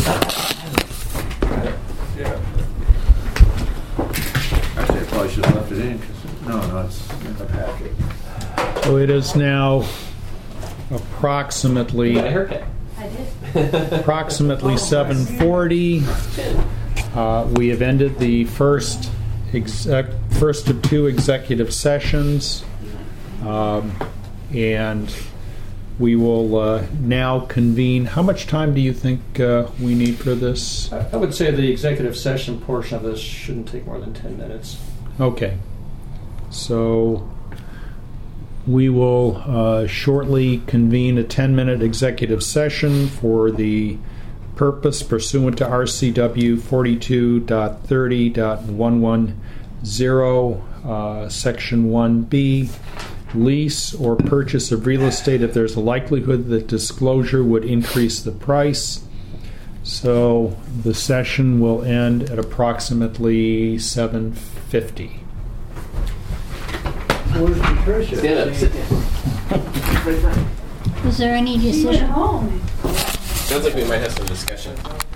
Yeah. Actually, I probably should have left it in because no, it's in the packet. So it is now approximately You got a haircut. I did. approximately 7:40. We have ended the first of two executive sessions, and we will now convene. How much time do you think we need for this? I would say the executive session portion of this shouldn't take more than 10 minutes. Okay. So we will shortly convene a 10-minute executive session for the purpose pursuant to RCW 42.30.110, Section 1B, lease or purchase of real estate if there's a likelihood that disclosure would increase the price. So the session will end at approximately 7:50. Where's Patricia? Stand up. Sit down. Was there any She went decision? home. Sounds like we might have some discussion.